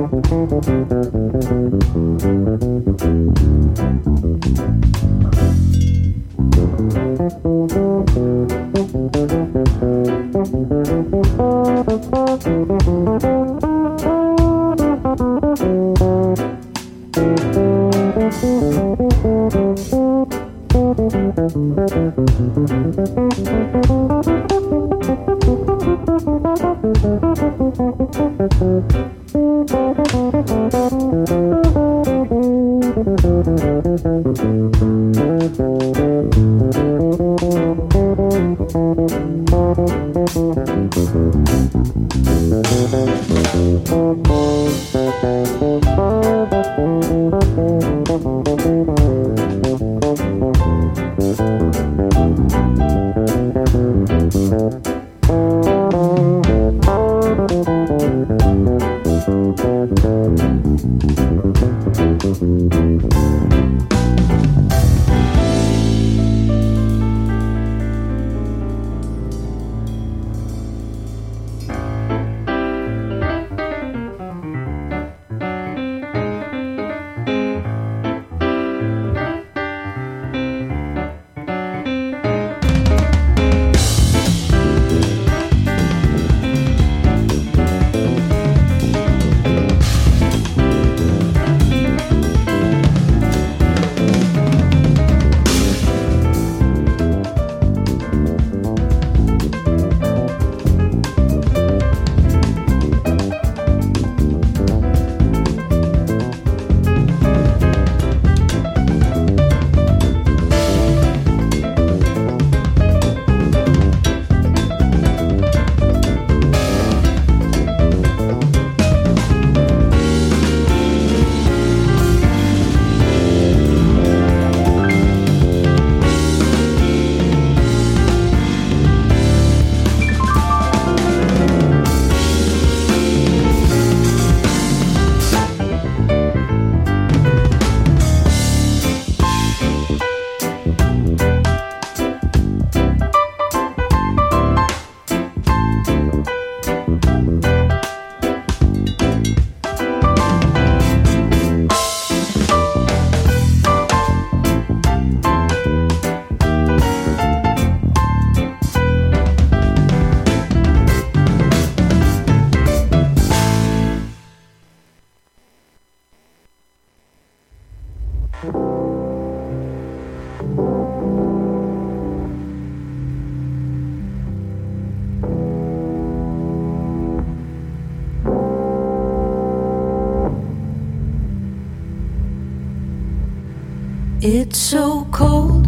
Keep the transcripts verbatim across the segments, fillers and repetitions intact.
It's so cold,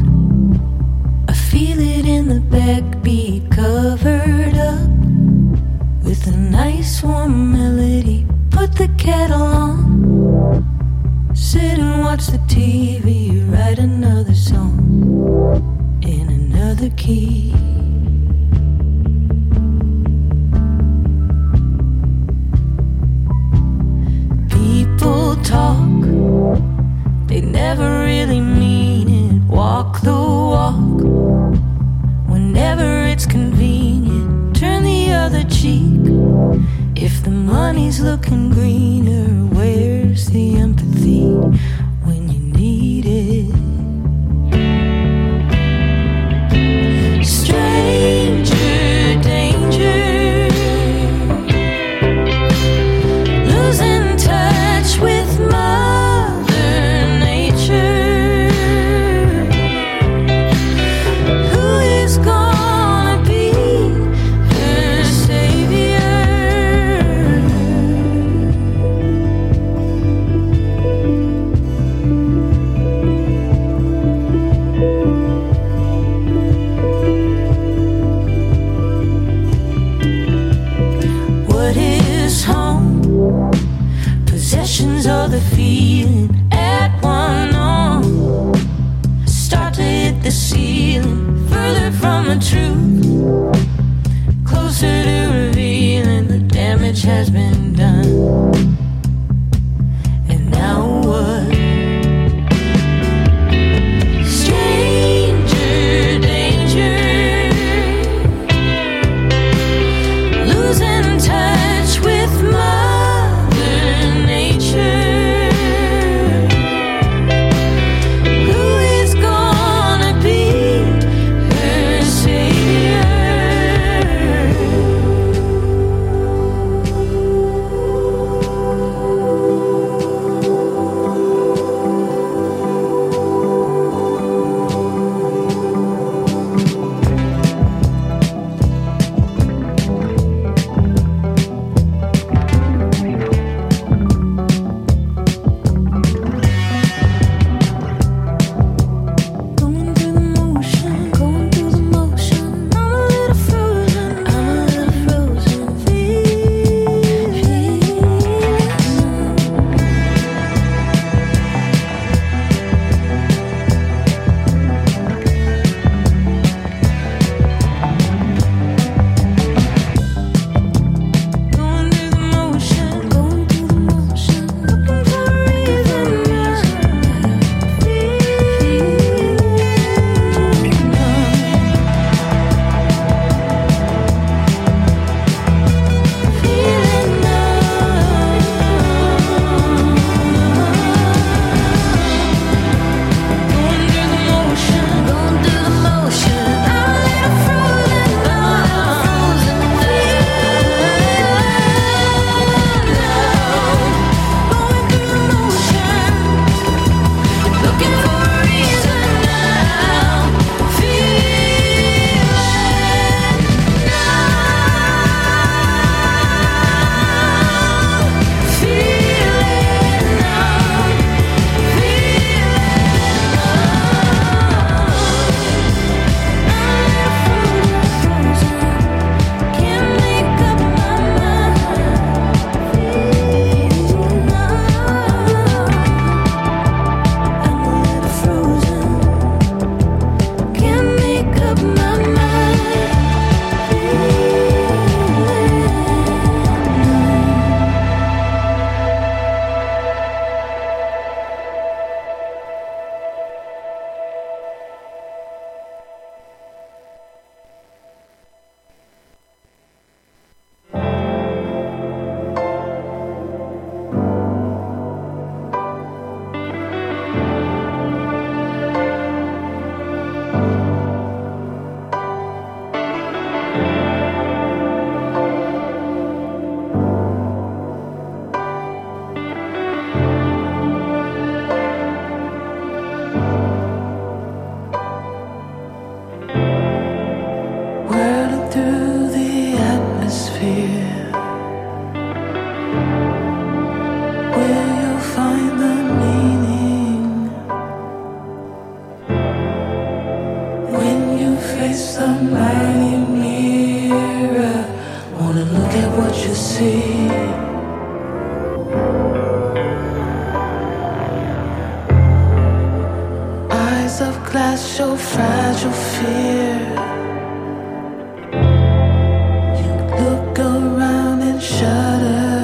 I feel it in the backbeat, covered up with a nice warm melody. Put the kettle on, sit and watch the T V, write another song in another key. People talk, they never really mean it. Walk the walk whenever it's convenient. Turn the other cheek if the money's looking greener. Where's the empathy when you need it? Stranger danger, losing touch with Mother Nature. Who is gonna be her savior? What is home? Possessions or the feeling at one arm. Start to hit the ceiling, further from the truth, closer to revealing the damage has been done. And now what? Stranger danger, losing touch with Mother Nature. glass so fragile, fear. You look around and shudder,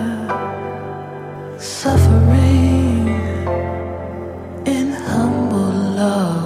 suffering in humble love.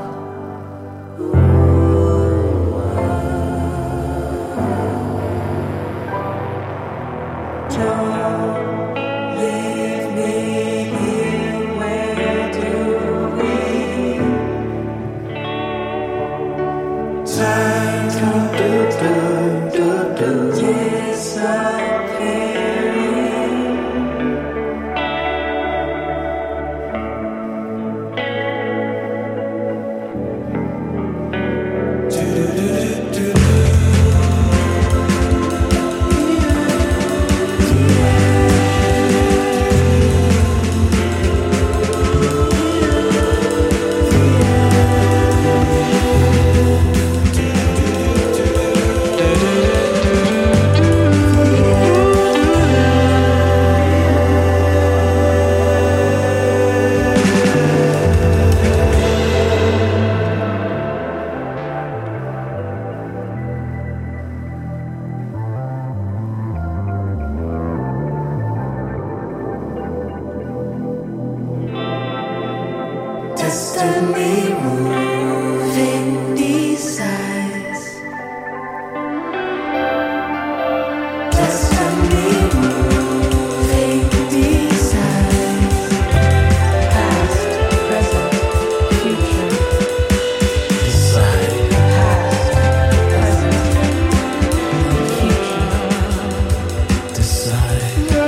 Destiny moving these eyes. Destiny moving these eyes. Past, present, future. Decide. Past, present, future. Decide.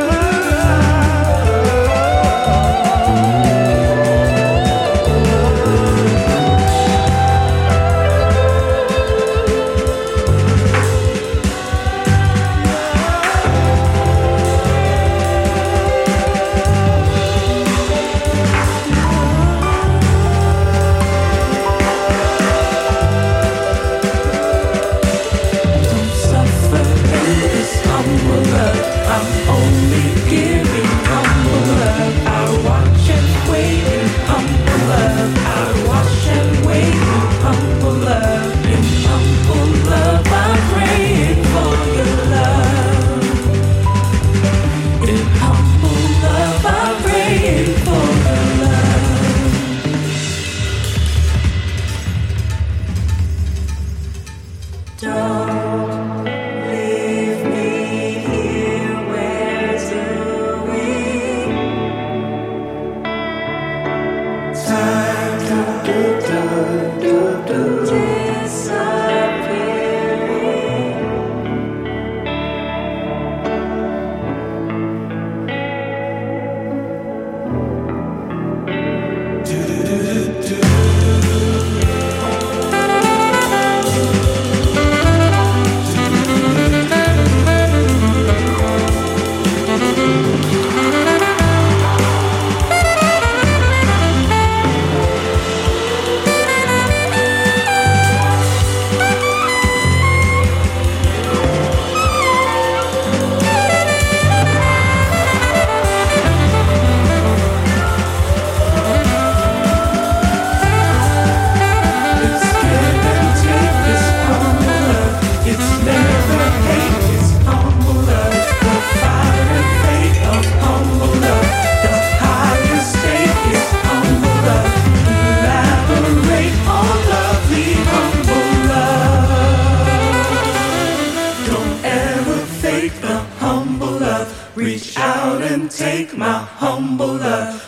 Reach out and take my humble love.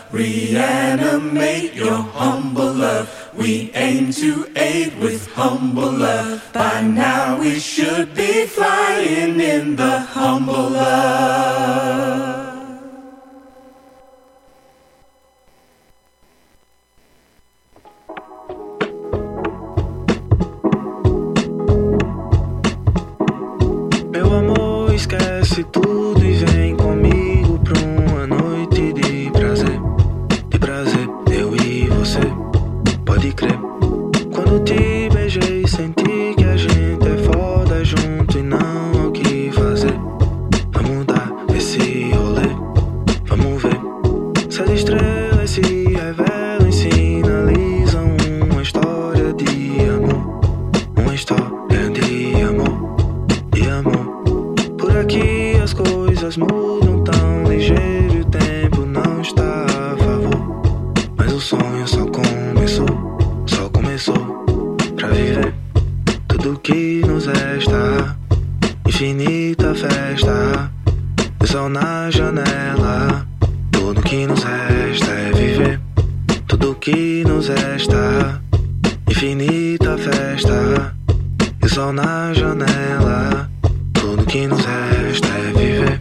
Reanimate your humble love. We aim to aid with humble love. By now we should be flying in the humble love. Meu amor, esquece tudo e vem comigo pra uma noite de prazer. De prazer, eu e você, pode crer. Quando te beijei, senti que a gente é foda junto e não há o que fazer. Vamos dar esse rolê. que nos resta é viver. Tudo que nos resta, infinita festa, e o sol na janela. Tudo que nos resta é viver.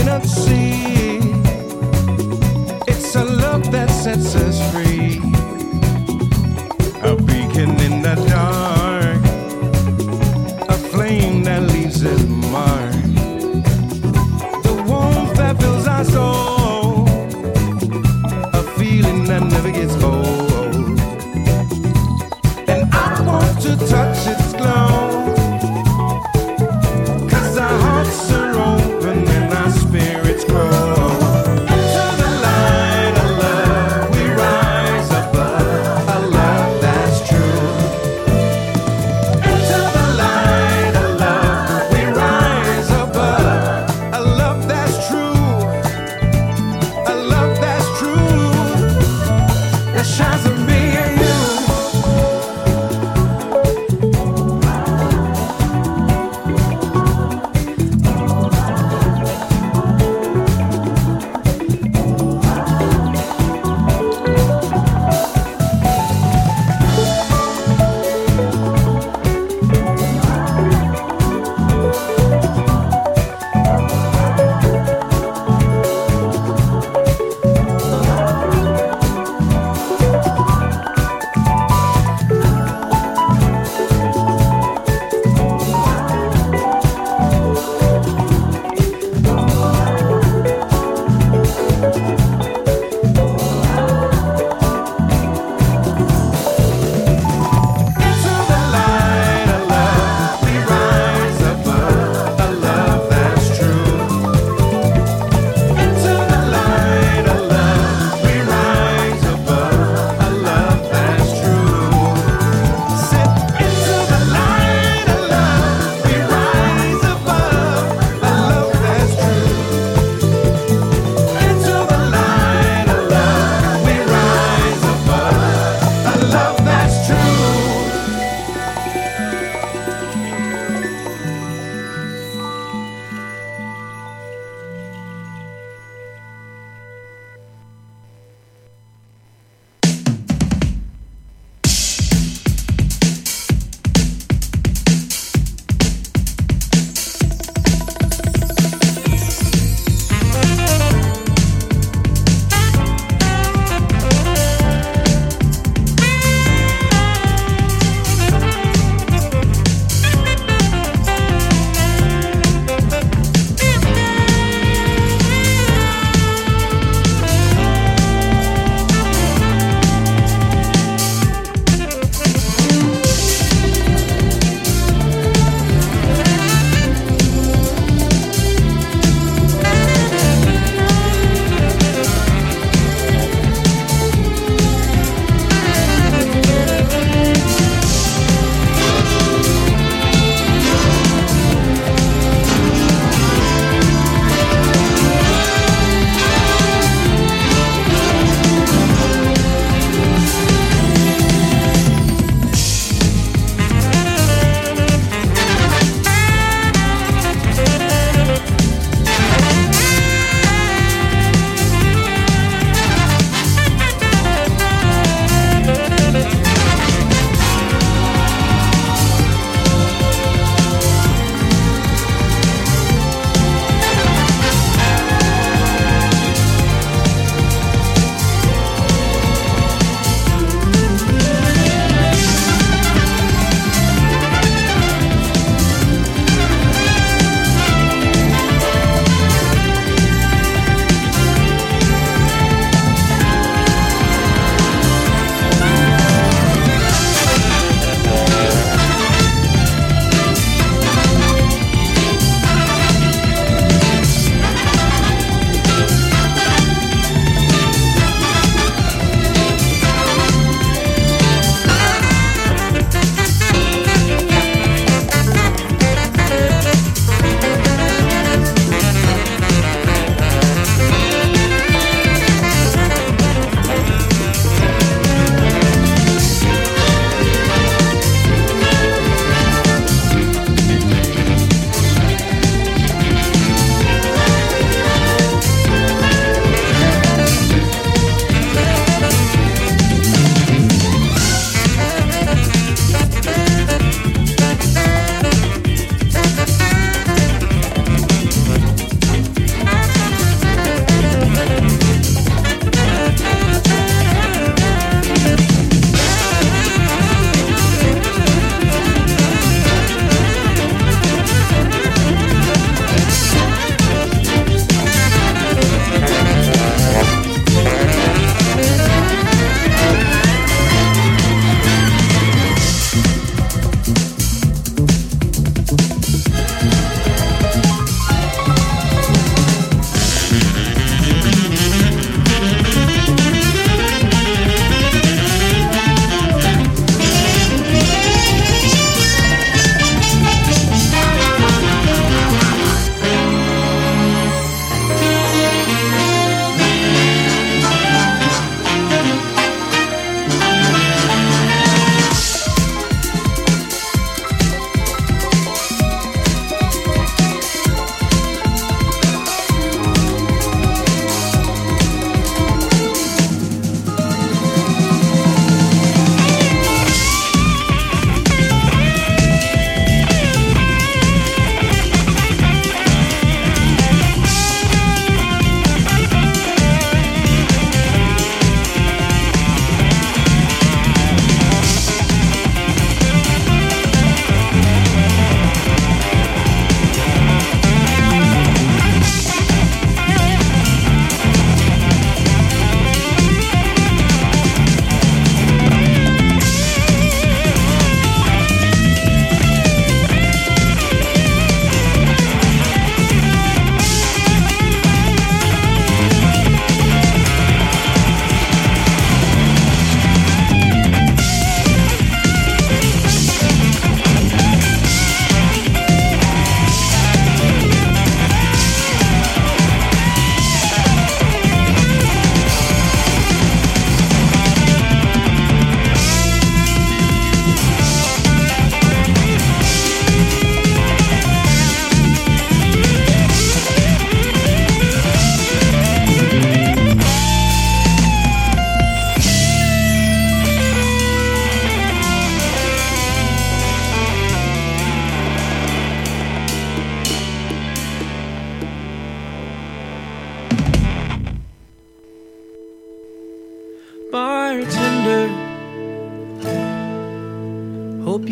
Sets us free.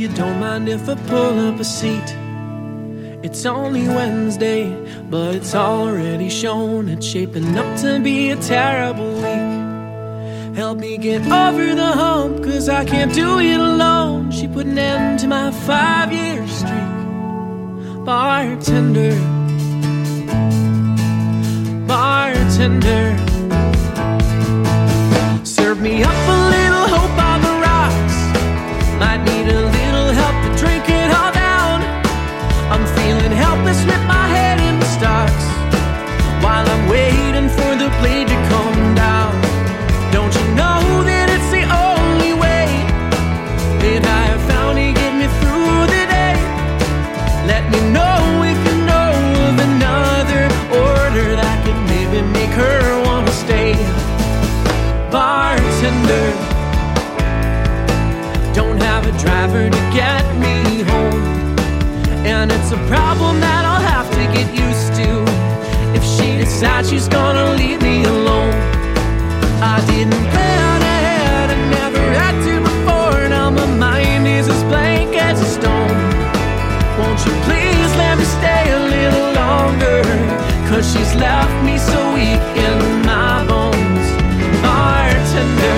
you don't mind if I pull up a seat? It's only Wednesday, but it's already shown it's shaping up to be a terrible week. Help me get over the hump, cause I can't do it alone. She put an end to my five-year streak. Bartender, bartender, serve me up a little hope on the rocks. Might need a little help to drink it all down. I'm feeling helpless with my head in the stocks, while I'm waiting for the blade to come down. Don't you know that it's the only way that I have found to get me through the day? Let me know if you know of another order that could maybe make her want to stay. Bartender, don't have a driver to get me home, and it's a problem that I'll have to get used to if she decides she's gonna leave me alone. I didn't plan ahead, I never had to before. Now my mind is as blank as a stone. Won't you please let me stay a little longer, cause she's left me so weak in my bones. Bartender,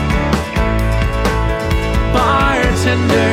bartender,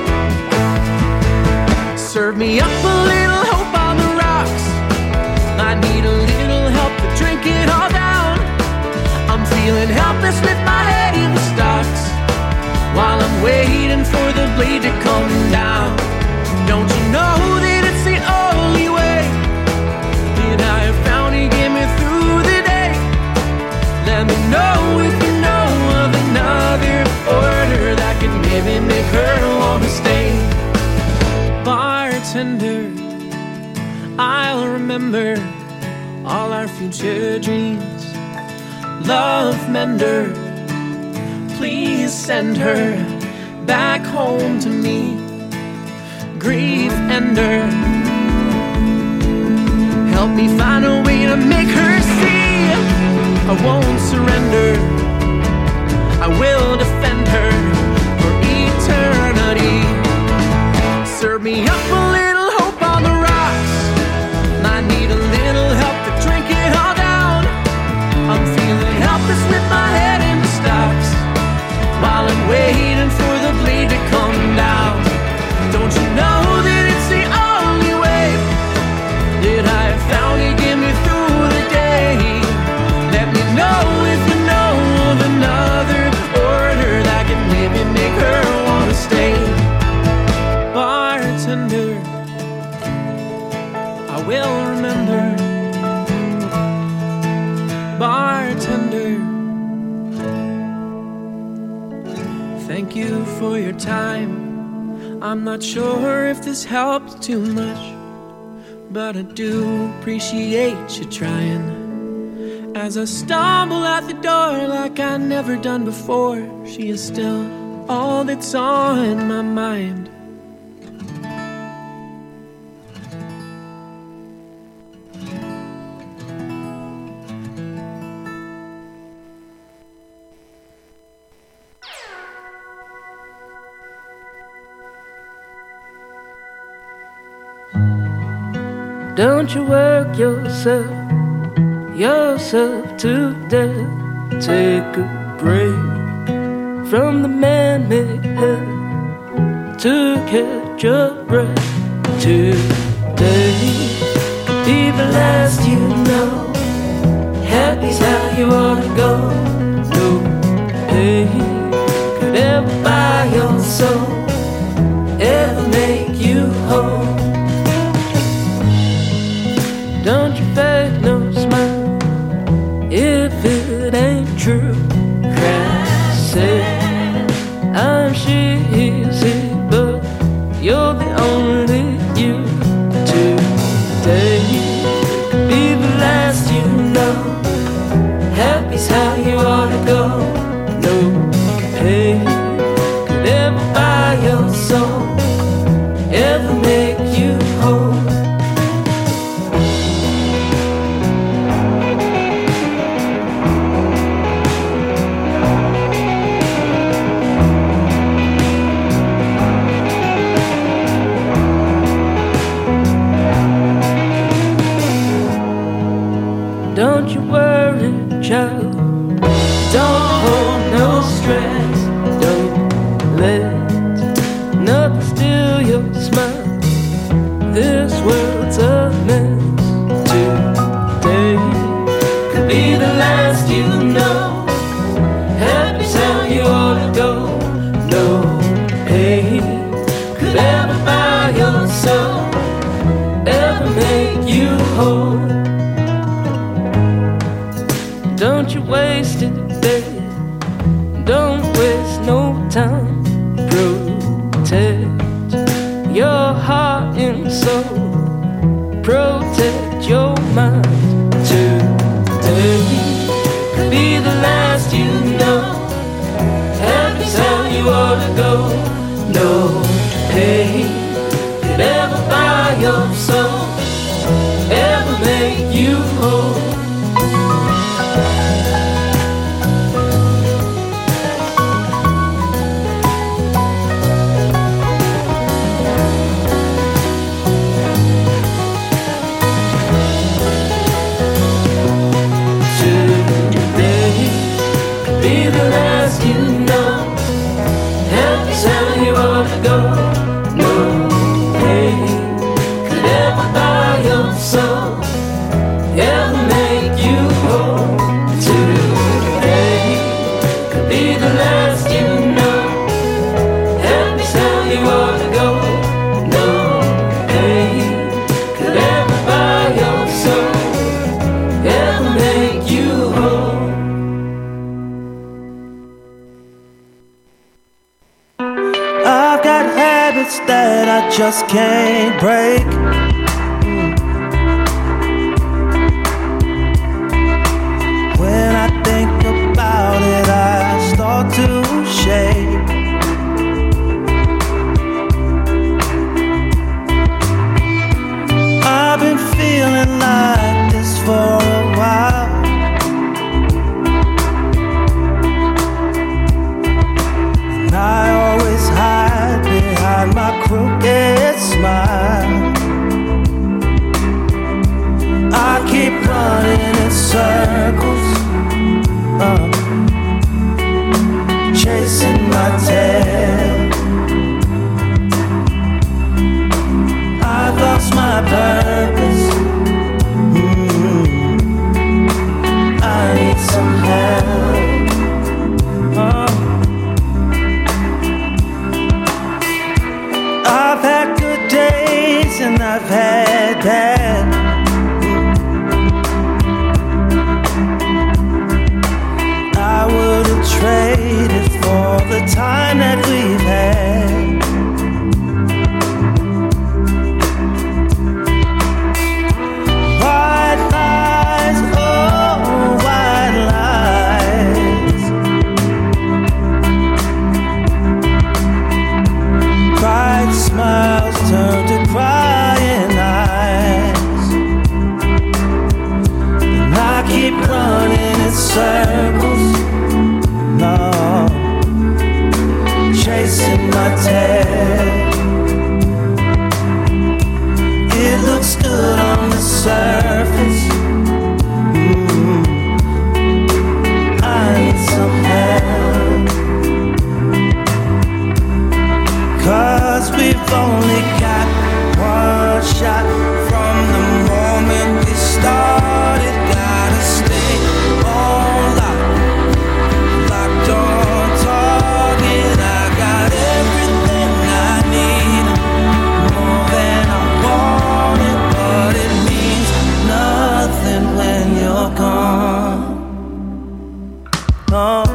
serve me up a little hope on the rocks. I need a little help to drink it all down. I'm feeling helpless with my head in the stocks, while I'm waiting for the blade to come down. Don't you know that it's the only way that I have found to get me through the day? Let me know if you know of another order that could maybe make her want to stay. Bartender, I'll remember all our future dreams. Love mender, please send her back home to me. Grief ender, help me find a way to make her see I won't surrender. I will defend her for eternity. Serve me up a little hope on the rocks. I need a little help to drink it all down. I'm feeling helpless with my head in the stocks, while I'm waiting for the blade to come down. Don't you know that it's the only way that I have found to get me through the day? Let me know if you know of another order that can maybe make her want to stay. Bartender, I will remember. Bartender, thank you for your time. I'm not sure if this helped too much, but I do appreciate you trying. As I stumble out the door like I never done before, she is still all that's on my mind. Don't you work yourself, yourself to death. Take a break from the man-made hell to catch your breath. Today could be the last you know. Happy's how you wanna go. No pain could ever buy your soul, ever make you whole. Don't you fake no smile if it ain't true. Cry, say I'm cheesy, but you're the only you. Today could be the last you know. Happy's how you wanna go. No pain could ever buy your soul, ever make you whole. smile. This world's a mess today. Could be the last you know. Happy's how you ought to go. No pain could ever buy your soul, ever make you whole. Don't you waste it, babe. Don't waste no time. Protect your heart and soul. Protect your mind. Today could be the last you know. Happy's how you ought to go. No pain could ever buy your soul, ever make you whole. Go. No pain could ever buy your soul, ever make you whole. Today could be the last you know. Happy's how you ought to go. No pain could ever buy your soul, ever make you whole. That I just can't break. When I think about it, I start to shake. I've been feeling like this for a while. And I always hide behind my crooked smile. I keep running in circles, uh, chasing my tail. I've lost my purpose. Mm-hmm. I need some help. Uh. I've had good days and I've had bad. I would have traded for the time that we've had. White lies, oh, white lies. Bright smiles turn to crying eyes. And I keep running in circles, no, chasing my tail. It looks good on the surface. Mm-hmm. I need some help, 'cause we've only got one shot. From the moment we started, gotta stay on lock, locked on target. I got everything I need, more than I wanted, but it means nothing when you're gone. Oh.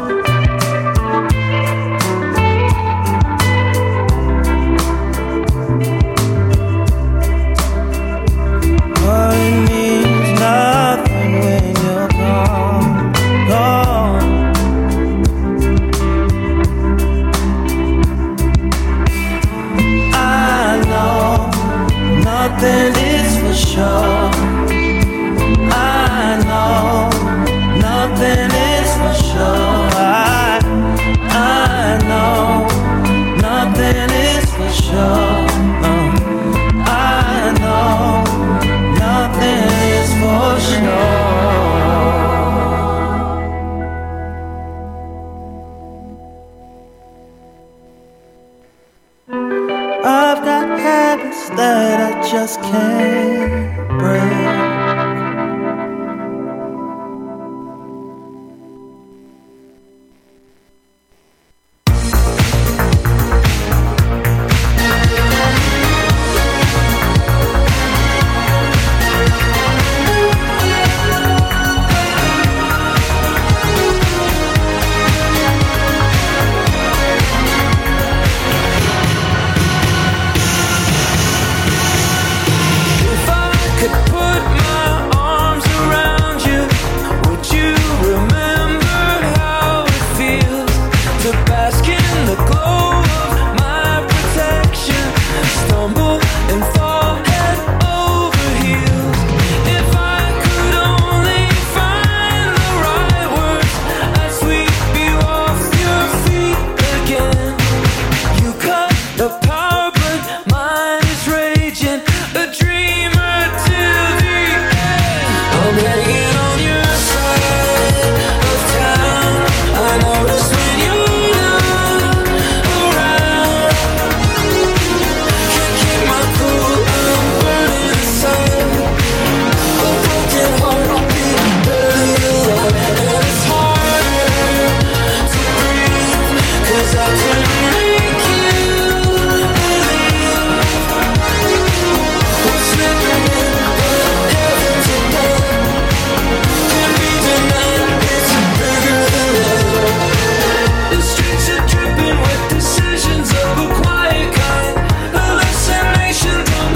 Nothing is for sure. I know nothing is for sure. I, I know nothing is for sure. Uh, I know nothing is for sure. I've got habits just can't break.